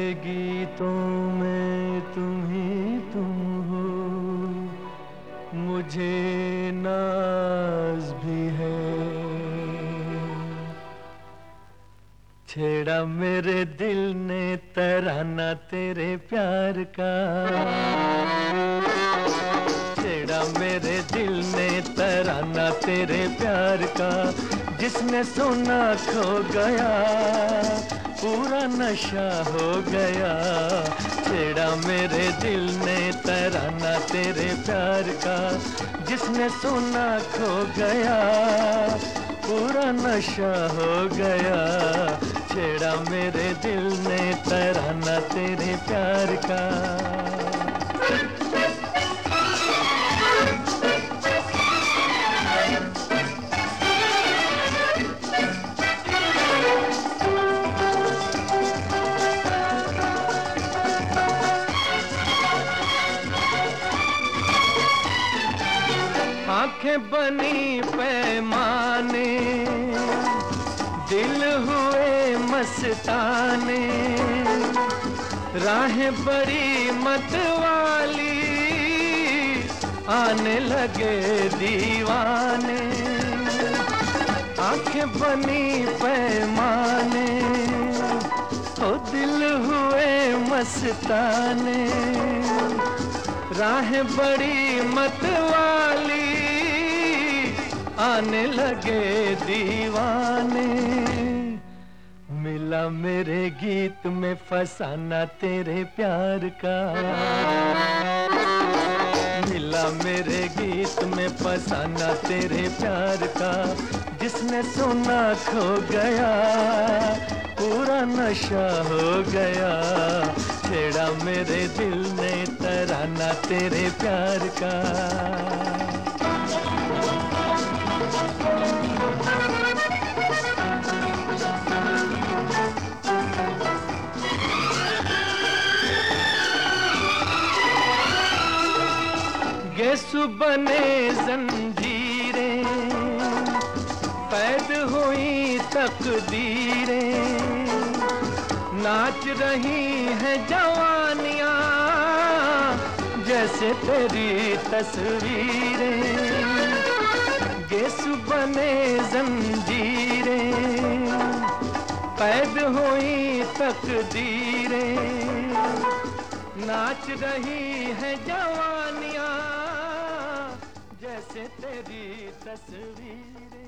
गीतों में तुम ही तुम हो, मुझे नाज भी है। छेड़ा मेरे दिल ने तराना तेरे प्यार का, छेड़ा मेरे दिल ने तराना तेरे प्यार का। जिसने सुना खो गया, पूरा नशा हो गया। छेड़ा मेरे दिल ने तराना तेरे प्यार का। जिसने सुना खो गया, पूरा नशा हो गया। छेड़ा मेरे दिल ने तराना तेरे प्यार का। आंखें बनी पैमाने, दिल हुए मस्ताने। राहें बड़ी मतवाली, आने लगे दीवाने। आंखें बनी पैमाने, ओ दिल हुए मस्ताने। राहें बड़ी मतवाली, आने लगे दीवाने। मिला मेरे गीत में फसाना तेरे प्यार का, मिला मेरे गीत में फसाना तेरे प्यार का। जिसने सुना खो गया, पूरा नशा हो गया। छेड़ा मेरे दिल ने तराना तेरे प्यार का। गेसु बने जंजीरें, कैद हुई तकदीरें। नाच रही हैं जवानियां, जैसे तेरी तस्वीरें। गेसु बने जंजीरें, कैद हुई तकदीरें। नाच रही हैं जवानियां, जैसे तेरी तस्वीरें।